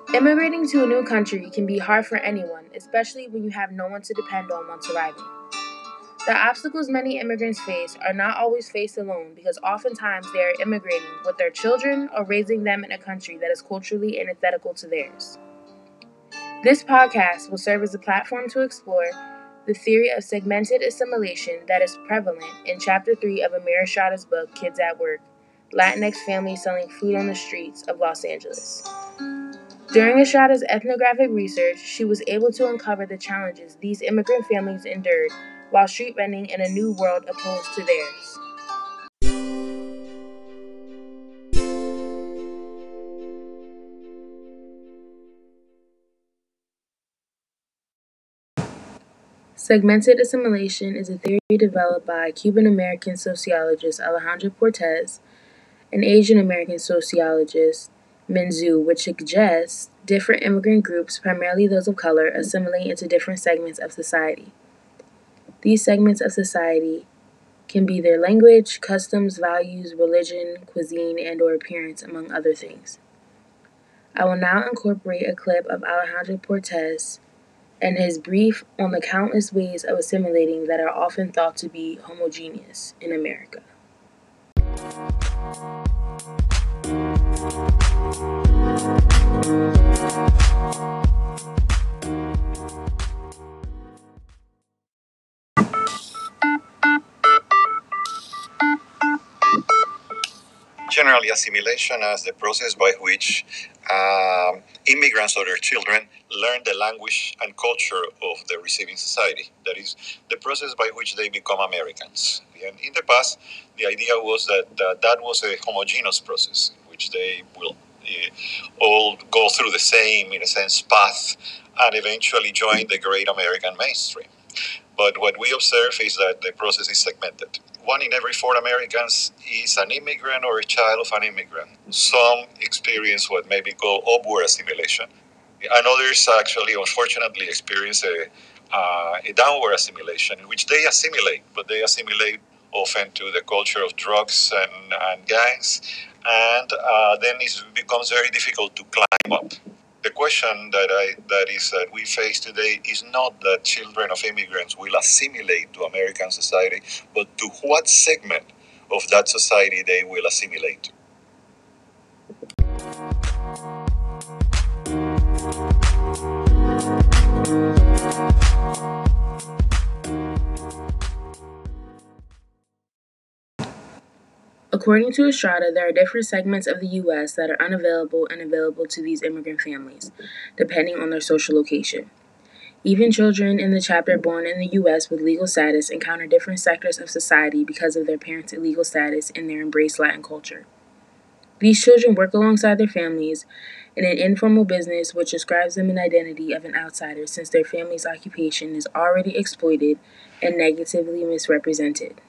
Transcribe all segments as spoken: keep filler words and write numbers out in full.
Immigrating to a new country can be hard for anyone, especially when you have no one to depend on once arriving. The obstacles many immigrants face are not always faced alone because oftentimes they are immigrating with their children or raising them in a country that is culturally antithetical to theirs. This podcast will serve as a platform to explore the theory of segmented assimilation that is prevalent in Chapter three of Amir Estrada's book, Kids at Work, Latinx Families Selling Food on the Streets of Los Angeles. During Estrada's ethnographic research, she was able to uncover the challenges these immigrant families endured while street vending in a new world opposed to theirs. Segmented assimilation is a theory developed by Cuban-American sociologist Alejandro Cortez and Asian-American sociologist Min Zhu, which suggests different immigrant groups, primarily those of color, assimilate into different segments of society. These segments of society can be their language, customs, values, religion, cuisine, and or appearance, among other things. I will now incorporate a clip of Alejandro Cortez and his brief on the countless ways of assimilating that are often thought to be homogeneous in America. Generally, assimilation as the process by which um, immigrants or their children learn the language and culture of the receiving society. That is, the process by which they become Americans. And in the past, the idea was that uh, that was a homogeneous process in which they will uh, all go through the same, in a sense, path and eventually join the great American mainstream. But what we observe is that the process is segmented. One in every four Americans is an immigrant or a child of an immigrant. Some experience what may be called upward assimilation, and others actually, unfortunately, experience a, uh, a downward assimilation in which they assimilate, but they assimilate often to the culture of drugs and, and gangs, and uh, then it becomes very difficult to climb up. The question that I that is that we face today is not that children of immigrants will assimilate to American society, but to what segment of that society they will assimilate. According to Estrada, there are different segments of the U S that are unavailable and available to these immigrant families, depending on their social location. Even children in the chapter born in the U S with legal status encounter different sectors of society because of their parents' illegal status and their embraced Latin culture. These children work alongside their families in an informal business which ascribes them an identity of an outsider since their family's occupation is already exploited and negatively misrepresented.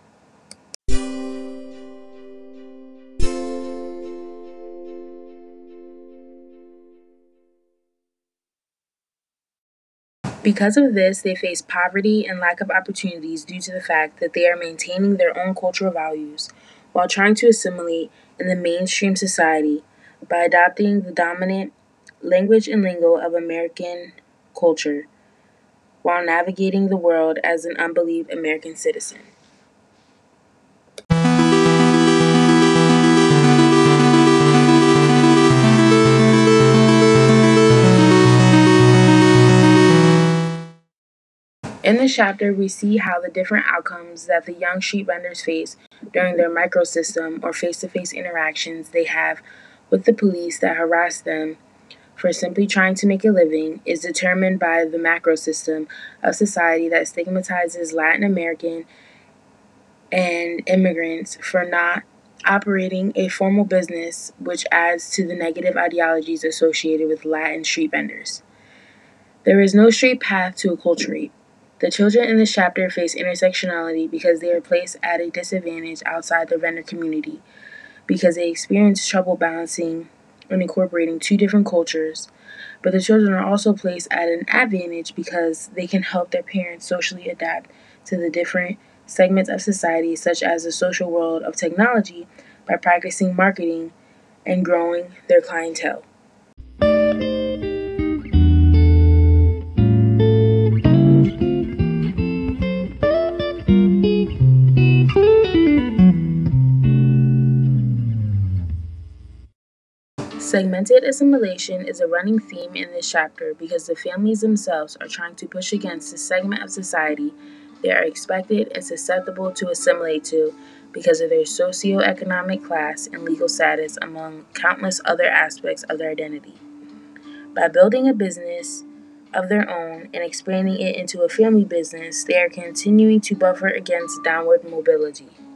Because of this, they face poverty and lack of opportunities due to the fact that they are maintaining their own cultural values while trying to assimilate in the mainstream society by adopting the dominant language and lingo of American culture while navigating the world as an unbelieved American citizen. In this chapter, we see how the different outcomes that the young street vendors face during their microsystem or face-to-face interactions they have with the police that harass them for simply trying to make a living is determined by the macro system of society that stigmatizes Latin American and immigrants for not operating a formal business, which adds to the negative ideologies associated with Latin street vendors. There is no straight path to acculturate. The children in this chapter face intersectionality because they are placed at a disadvantage outside their vendor community because they experience trouble balancing and incorporating two different cultures. But the children are also placed at an advantage because they can help their parents socially adapt to the different segments of society, such as the social world of technology, by practicing marketing and growing their clientele. Segmented assimilation is a running theme in this chapter because the families themselves are trying to push against the segment of society they are expected and susceptible to assimilate to because of their socioeconomic class and legal status, among countless other aspects of their identity. By building a business of their own and expanding it into a family business, they are continuing to buffer against downward mobility.